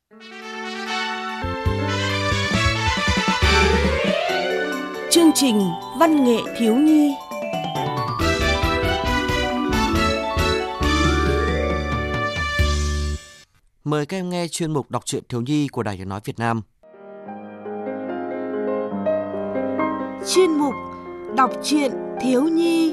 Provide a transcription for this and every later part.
Chương trình Văn nghệ thiếu nhi. Mời các em nghe chuyên mục đọc truyện thiếu nhi của Đài Tiếng nói Việt Nam. Chuyên mục đọc truyện thiếu nhi.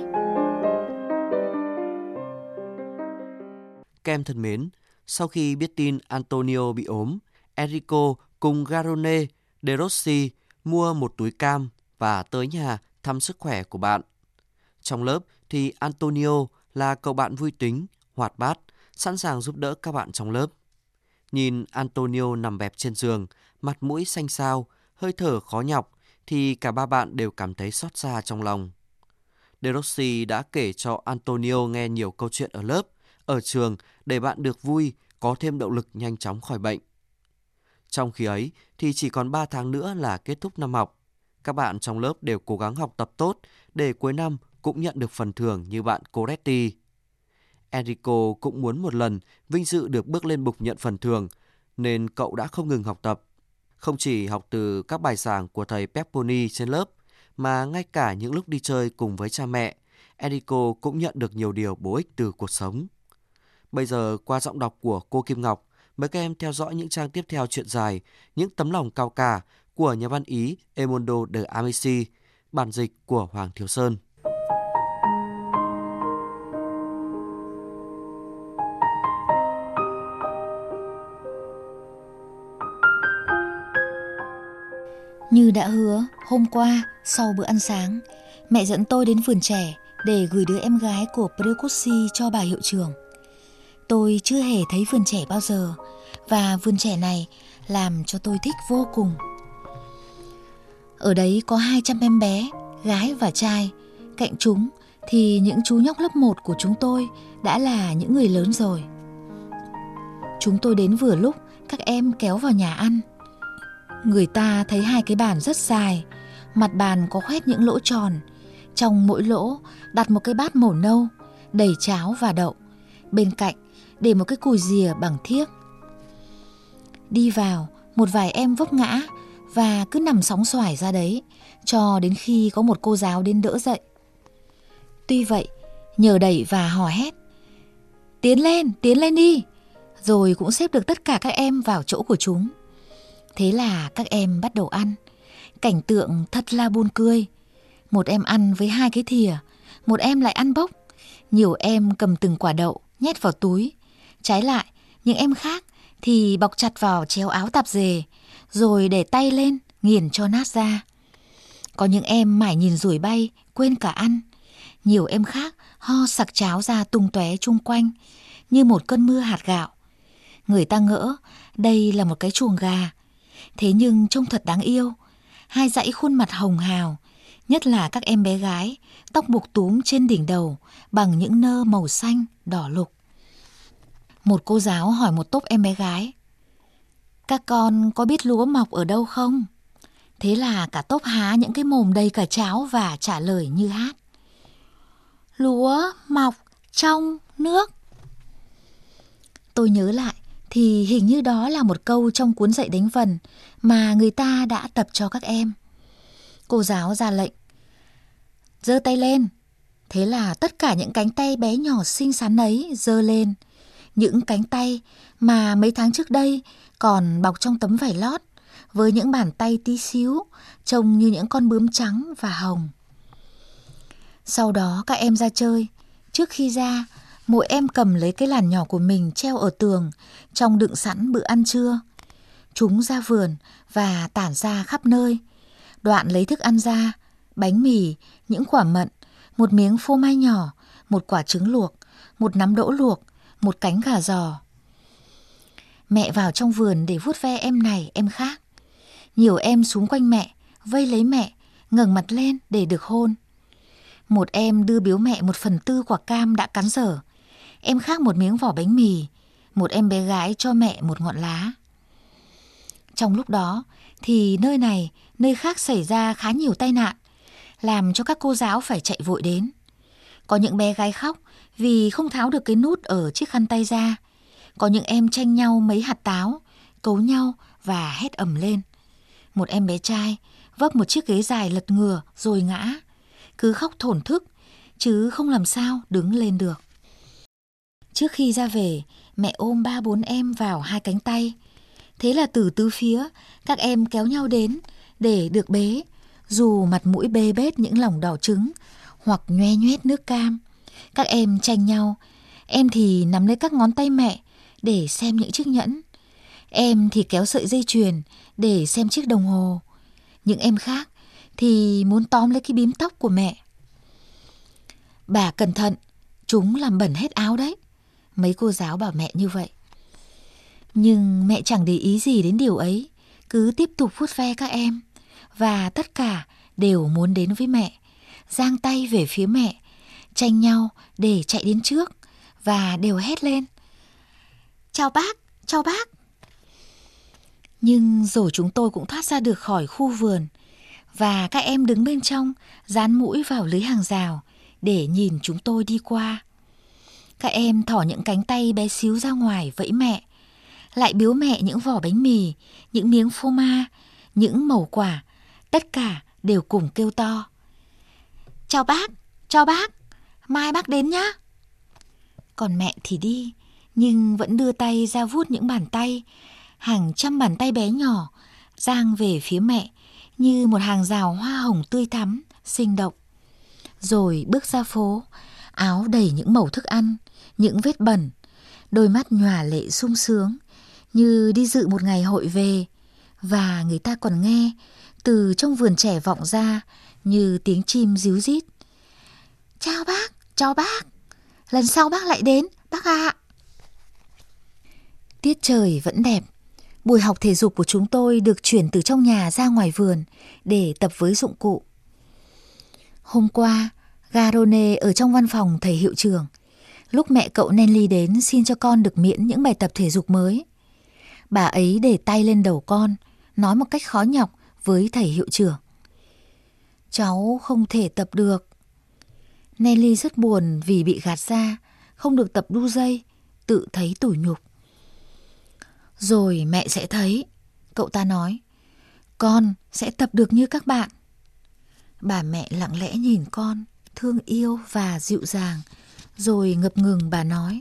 Các em thân mến, sau khi biết tin Antonio bị ốm, Enrico cùng Garrone De Rossi mua một túi cam và tới nhà thăm sức khỏe của bạn. Trong lớp thì Antonio là cậu bạn vui tính, hoạt bát, sẵn sàng giúp đỡ các bạn trong lớp. Nhìn Antonio nằm bẹp trên giường, mặt mũi xanh xao, hơi thở khó nhọc, thì cả ba bạn đều cảm thấy xót xa trong lòng. De Rossi đã kể cho Antonio nghe nhiều câu chuyện ở lớp, ở trường để bạn được vui, có thêm động lực nhanh chóng khỏi bệnh. Trong khi ấy thì chỉ còn 3 tháng nữa là kết thúc năm học. Các bạn trong lớp đều cố gắng học tập tốt để cuối năm cũng nhận được phần thưởng như bạn Coretti. Enrico cũng muốn một lần vinh dự được bước lên bục nhận phần thưởng, nên cậu đã không ngừng học tập. Không chỉ học từ các bài giảng của thầy Pepponi trên lớp, mà ngay cả những lúc đi chơi cùng với cha mẹ, Enrico cũng nhận được nhiều điều bổ ích từ cuộc sống. Bây giờ qua giọng đọc của cô Kim Ngọc, mời các em theo dõi những trang tiếp theo truyện dài Những tấm lòng cao cả của nhà văn Ý Edmondo de Amici, bản dịch của Hoàng Thiếu Sơn. Như đã hứa, hôm qua sau bữa ăn sáng, mẹ dẫn tôi đến vườn trẻ để gửi đứa em gái của Precoci cho bà hiệu trưởng. Tôi chưa hề thấy vườn trẻ bao giờ, và vườn trẻ này làm cho tôi thích vô cùng. Ở đấy có 200 em bé, gái và trai. Cạnh chúng thì những chú nhóc lớp 1 của chúng tôi đã là những người lớn rồi. Chúng tôi đến vừa lúc các em kéo vào nhà ăn. Người ta thấy 2 cái bàn rất dài, mặt bàn có khoét những lỗ tròn. Trong mỗi lỗ đặt một cái bát màu nâu, đầy cháo và đậu. Bên cạnh để một cái cùi rìa bằng thiếc. Đi vào, một vài em vấp ngã và cứ nằm sóng xoài ra đấy, cho đến khi có một cô giáo đến đỡ dậy. Tuy vậy, nhờ đẩy và hò hét: tiến lên đi! Rồi cũng xếp được tất cả các em vào chỗ của chúng. Thế là các em bắt đầu ăn. Cảnh tượng thật là buồn cười. Một em ăn với 2 cái thìa, một em lại ăn bốc. Nhiều em cầm từng quả đậu nhét vào túi. Trái lại, những em khác thì bọc chặt vào chéo áo tạp dề, rồi để tay lên nghiền cho nát ra. Có những em mải nhìn ruồi bay, quên cả ăn. Nhiều em khác ho sặc cháo ra tung tóe chung quanh như một cơn mưa hạt gạo. Người ta ngỡ đây là một cái chuồng gà. Thế nhưng trông thật đáng yêu. 2 dãy khuôn mặt hồng hào, nhất là các em bé gái, tóc buộc túm trên đỉnh đầu bằng những nơ màu xanh, đỏ lục. Một cô giáo hỏi một tốp em bé gái: các con có biết lúa mọc ở đâu không? Thế là cả tốp há những cái mồm đầy cả cháo và trả lời như hát: lúa mọc trong nước. Tôi nhớ lại thì hình như đó là một câu trong cuốn dạy đánh vần mà người ta đã tập cho các em. Cô giáo ra lệnh: giơ tay lên. Thế là tất cả những cánh tay bé nhỏ xinh xắn ấy giơ lên. Những cánh tay mà mấy tháng trước đây còn bọc trong tấm vải lót, với những bàn tay tí xíu, trông như những con bướm trắng và hồng. Sau đó các em ra chơi. Trước khi ra, mỗi em cầm lấy cái làn nhỏ của mình treo ở tường, trong đựng sẵn bữa ăn trưa. Chúng ra vườn và tản ra khắp nơi. Đoạn lấy thức ăn ra: bánh mì, những quả mận, một miếng phô mai nhỏ, một quả trứng luộc, một nắm đỗ luộc, một cánh gà giò. Mẹ vào trong vườn để vuốt ve em này em khác. Nhiều em xúm quanh mẹ, vây lấy mẹ, ngẩng mặt lên để được hôn. Một em đưa biếu mẹ 1/4 quả cam đã cắn dở, em khác một miếng vỏ bánh mì, một em bé gái cho mẹ một ngọn lá. Trong lúc đó thì nơi này, nơi khác xảy ra khá nhiều tai nạn, làm cho các cô giáo phải chạy vội đến. Có những bé gái khóc vì không tháo được cái nút ở chiếc khăn tay ra. Có những em tranh nhau mấy hạt táo, cấu nhau và hét ầm lên. Một em bé trai vấp một chiếc ghế dài lật ngửa rồi ngã, cứ khóc thổn thức chứ không làm sao đứng lên được. Trước khi ra về, mẹ ôm 3-4 em vào hai cánh tay. Thế là từ tứ phía các em kéo nhau đến để được bế, dù mặt mũi bê bết những lòng đỏ trứng hoặc nhoe nhoét nước cam. Các em tranh nhau, em thì nắm lấy các ngón tay mẹ để xem những chiếc nhẫn, em thì kéo sợi dây chuyền để xem chiếc đồng hồ. Những em khác thì muốn tóm lấy cái bím tóc của mẹ. Bà cẩn thận, chúng làm bẩn hết áo đấy, mấy cô giáo bảo mẹ như vậy. Nhưng mẹ chẳng để ý gì đến điều ấy, cứ tiếp tục vuốt ve các em. Và tất cả đều muốn đến với mẹ, giang tay về phía mẹ, tranh nhau để chạy đến trước và đều hét lên: "Chào bác, chào bác." Nhưng rồi chúng tôi cũng thoát ra được khỏi khu vườn, và các em đứng bên trong, dán mũi vào lưới hàng rào để nhìn chúng tôi đi qua. Các em thỏ những cánh tay bé xíu ra ngoài vẫy mẹ, lại biếu mẹ những vỏ bánh mì, những miếng phô ma, những mẩu quả. Tất cả đều cùng kêu to: chào bác, mai bác đến nhá." Còn mẹ thì đi, nhưng vẫn đưa tay ra vuốt những bàn tay, hàng trăm bàn tay bé nhỏ, giang về phía mẹ như một hàng rào hoa hồng tươi thắm, sinh động. Rồi bước ra phố, áo đầy những mẩu thức ăn, những vết bẩn, đôi mắt nhòa lệ sung sướng, như đi dự một ngày hội về. Và người ta còn nghe từ trong vườn trẻ vọng ra như tiếng chim ríu rít: chào bác, lần sau bác lại đến, bác ạ." Tiết trời vẫn đẹp. Buổi học thể dục của chúng tôi được chuyển từ trong nhà ra ngoài vườn để tập với dụng cụ. Hôm qua, Garone ở trong văn phòng thầy hiệu trưởng, lúc mẹ cậu Nelly đến xin cho con được miễn những bài tập thể dục mới. Bà ấy để tay lên đầu con, nói một cách khó nhọc với thầy hiệu trưởng: "Cháu không thể tập được." Nelly rất buồn vì bị gạt ra, không được tập đu dây, tự thấy tủi nhục. "Rồi mẹ sẽ thấy," cậu ta nói, "con sẽ tập được như các bạn." Bà mẹ lặng lẽ nhìn con, thương yêu và dịu dàng, rồi ngập ngừng bà nói: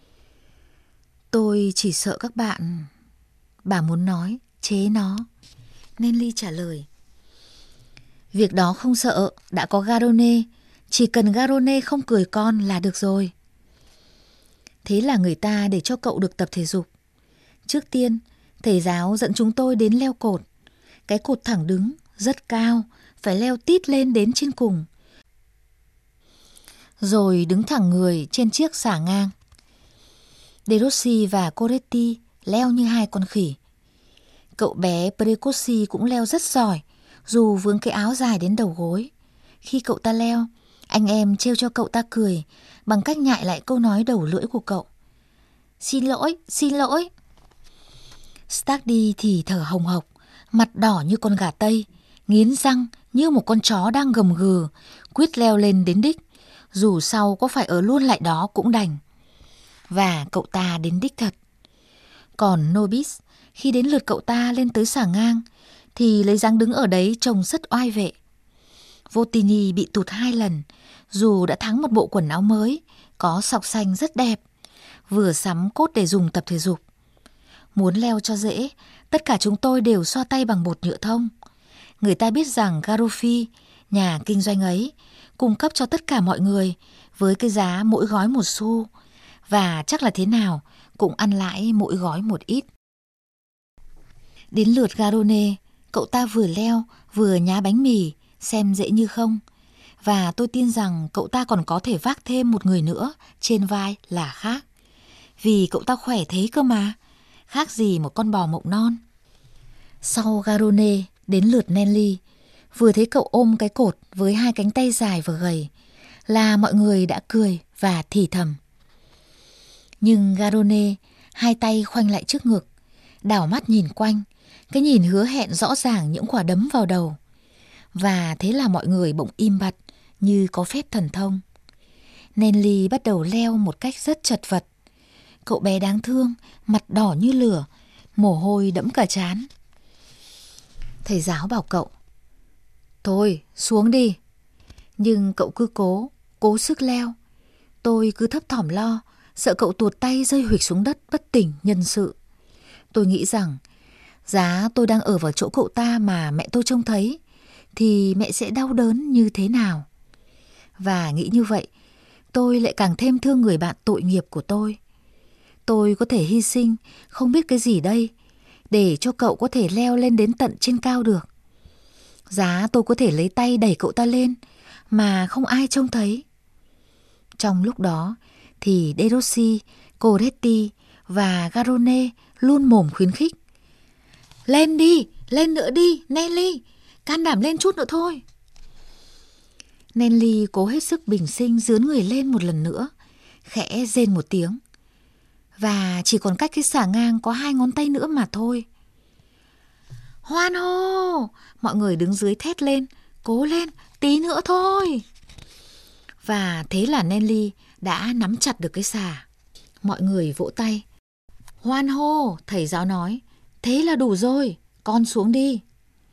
"Tôi chỉ sợ các bạn..." Bà muốn nói chế nó. Nelly trả lời: "Việc đó không sợ, đã có Garone, chỉ cần Garone không cười con là được rồi." Thế là người ta để cho cậu được tập thể dục. Trước tiên, thầy giáo dẫn chúng tôi đến leo cột. Cái cột thẳng đứng, rất cao, phải leo tít lên đến trên cùng. Rồi đứng thẳng người trên chiếc xà ngang. De Rossi và Coretti leo như hai con khỉ. Cậu bé Precossi cũng leo rất giỏi, dù vướng cái áo dài đến đầu gối. Khi cậu ta leo, anh em trêu cho cậu ta cười bằng cách nhại lại câu nói đầu lưỡi của cậu: Xin lỗi. Stardy thì thở hồng hộc, mặt đỏ như con gà Tây, nghiến răng như một con chó đang gầm gừ, quyết leo lên đến đích, dù sau có phải ở luôn lại đó cũng đành. Và cậu ta đến đích thật. Còn Nobis, khi đến lượt cậu ta lên tới xà ngang, thì lấy dáng đứng ở đấy trông rất oai vệ. Votini bị tụt 2 lần, dù đã thắng một bộ quần áo mới, có sọc xanh rất đẹp, vừa sắm cốt để dùng tập thể dục. Muốn leo cho dễ, tất cả chúng tôi đều xoa tay bằng bột nhựa thông. Người ta biết rằng Garoffi, nhà kinh doanh ấy, cung cấp cho tất cả mọi người với cái giá mỗi gói 1 xu, và chắc là thế nào cũng ăn lãi mỗi gói một ít. Đến lượt Garone, cậu ta vừa leo vừa nhá bánh mì, xem dễ như không. Và tôi tin rằng cậu ta còn có thể vác thêm một người nữa trên vai là khác. Vì cậu ta khỏe thế cơ mà, khác gì một con bò mộng non. Sau Garone, đến lượt Nelly. Vừa thấy cậu ôm cái cột với 2 cánh tay dài và gầy là mọi người đã cười và thì thầm. Nhưng Garone, 2 tay khoanh lại trước ngực, đảo mắt nhìn quanh, cái nhìn hứa hẹn rõ ràng những quả đấm vào đầu. Và thế là mọi người bỗng im bặt như có phép thần thông. Nelly bắt đầu leo một cách rất chật vật. Cậu bé đáng thương, mặt đỏ như lửa, mồ hôi đẫm cả trán. Thầy giáo bảo cậu: "Thôi, xuống đi." Nhưng cậu cứ cố sức leo. Tôi cứ thấp thỏm lo, sợ cậu tuột tay rơi huỵch xuống đất bất tỉnh nhân sự. Tôi nghĩ rằng giá tôi đang ở vào chỗ cậu ta mà mẹ tôi trông thấy thì mẹ sẽ đau đớn như thế nào. Và nghĩ như vậy, tôi lại càng thêm thương người bạn tội nghiệp của tôi. Tôi có thể hy sinh không biết cái gì đây để cho cậu có thể leo lên đến tận trên cao được. Giá tôi có thể lấy tay đẩy cậu ta lên mà không ai trông thấy. Trong lúc đó thì De Rossi, Coretti và Garrone luôn mồm khuyến khích: "Lên đi, lên nữa đi, Nelly, can đảm lên chút nữa thôi." Nelly cố hết sức bình sinh dướn người lên một lần nữa, khẽ rên một tiếng. Và chỉ còn cách cái xà ngang có 2 ngón tay nữa mà thôi. "Hoan hô!" Mọi người đứng dưới thét lên: "Cố lên, tí nữa thôi." Và thế là Nelly đã nắm chặt được cái xà. Mọi người vỗ tay. "Hoan hô!" Thầy giáo nói. "Thế là đủ rồi, con xuống đi."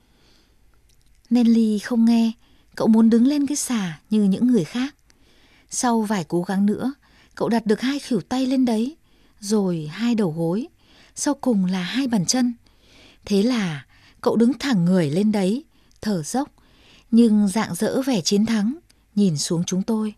Nelly không nghe, cậu muốn đứng lên cái xà như những người khác. Sau vài cố gắng nữa, cậu đặt được 2 khuỷu tay lên đấy, rồi 2 đầu gối, sau cùng là 2 bàn chân. Thế là cậu đứng thẳng người lên đấy, thở dốc, nhưng rạng rỡ vẻ chiến thắng, nhìn xuống chúng tôi.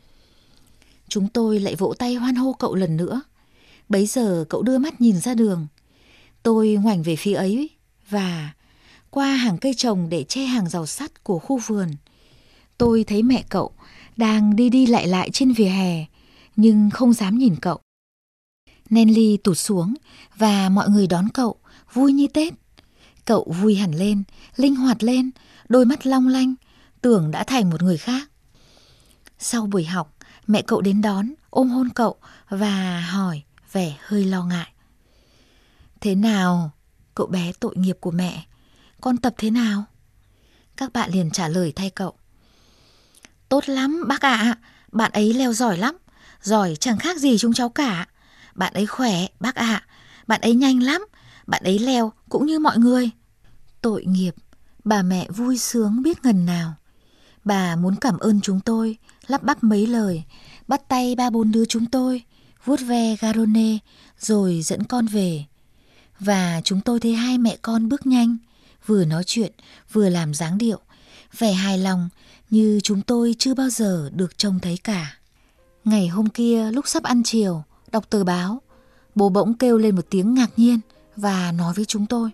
Chúng tôi lại vỗ tay hoan hô cậu lần nữa. Bấy giờ cậu đưa mắt nhìn ra đường. Tôi ngoảnh về phía ấy và qua hàng cây trồng để che hàng rào sắt của khu vườn, tôi thấy mẹ cậu đang đi đi lại lại trên vỉa hè, nhưng không dám nhìn cậu. Nelly tụt xuống và mọi người đón cậu vui như Tết. Cậu vui hẳn lên, linh hoạt lên, đôi mắt long lanh, tưởng đã thành một người khác. Sau buổi học, mẹ cậu đến đón, ôm hôn cậu và hỏi vẻ hơi lo ngại: "Thế nào, cậu bé tội nghiệp của mẹ, con tập thế nào?" Các bạn liền trả lời thay cậu: "Tốt lắm bác ạ, bạn ấy leo giỏi lắm, giỏi chẳng khác gì chúng cháu cả. Bạn ấy khỏe bác ạ, bạn ấy nhanh lắm, bạn ấy leo cũng như mọi người." Tội nghiệp, bà mẹ vui sướng biết ngần nào. Bà muốn cảm ơn chúng tôi, lắp bắp mấy lời, bắt tay 3-4 đứa chúng tôi, vuốt ve Garrone rồi dẫn con về. Và chúng tôi thấy 2 mẹ con bước nhanh, vừa nói chuyện vừa làm dáng điệu, vẻ hài lòng như chúng tôi chưa bao giờ được trông thấy cả. Ngày hôm kia lúc sắp ăn chiều, đọc tờ báo, bố bỗng kêu lên một tiếng ngạc nhiên và nói với chúng tôi: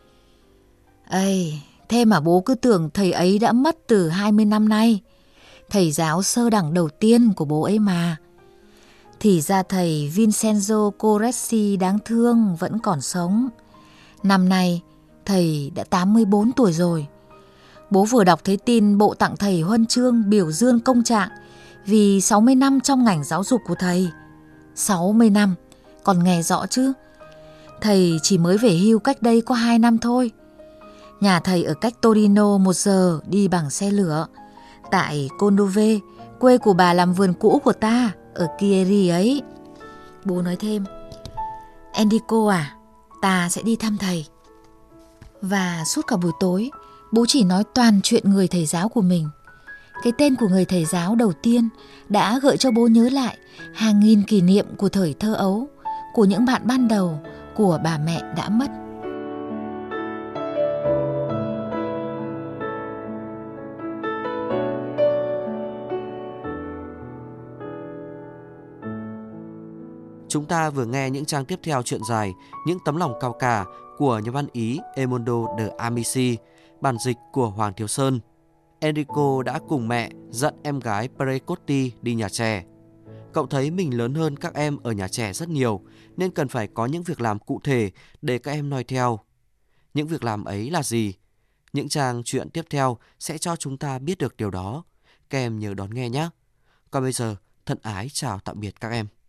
"Ây, thế mà bố cứ tưởng thầy ấy đã mất từ 20 năm nay. Thầy giáo sơ đẳng đầu tiên của bố ấy mà. Thì ra thầy Vincenzo Coressi đáng thương vẫn còn sống. Năm nay thầy đã 84 tuổi rồi. Bố vừa đọc thấy tin bộ tặng thầy huân chương biểu dương công trạng vì 60 năm trong ngành giáo dục của thầy. 60 năm, còn nghe rõ chứ. Thầy chỉ mới về hưu cách đây có 2 năm thôi. Nhà thầy ở cách Torino 1 giờ đi bằng xe lửa. Tại Condove, quê của bà làm vườn cũ của ta, ở Chieri ấy." Bố nói thêm: "Enrico à, ta sẽ đi thăm thầy." Và suốt cả buổi tối, bố chỉ nói toàn chuyện người thầy giáo của mình. Cái tên của người thầy giáo đầu tiên đã gợi cho bố nhớ lại hàng nghìn kỷ niệm của thời thơ ấu, của những bạn ban đầu, của bà mẹ đã mất. Chúng ta vừa nghe những trang tiếp theo truyện dài Những tấm lòng cao cả của nhà văn Ý Emondo de Amici, bản dịch của Hoàng Thiếu Sơn. Enrico đã cùng mẹ dẫn em gái Precotti đi nhà trẻ. Cậu thấy mình lớn hơn các em ở nhà trẻ rất nhiều, nên cần phải có những việc làm cụ thể để các em noi theo. Những việc làm ấy là gì? Những trang truyện tiếp theo sẽ cho chúng ta biết được điều đó. Các em nhớ đón nghe nhé. Còn bây giờ, thân ái chào tạm biệt các em.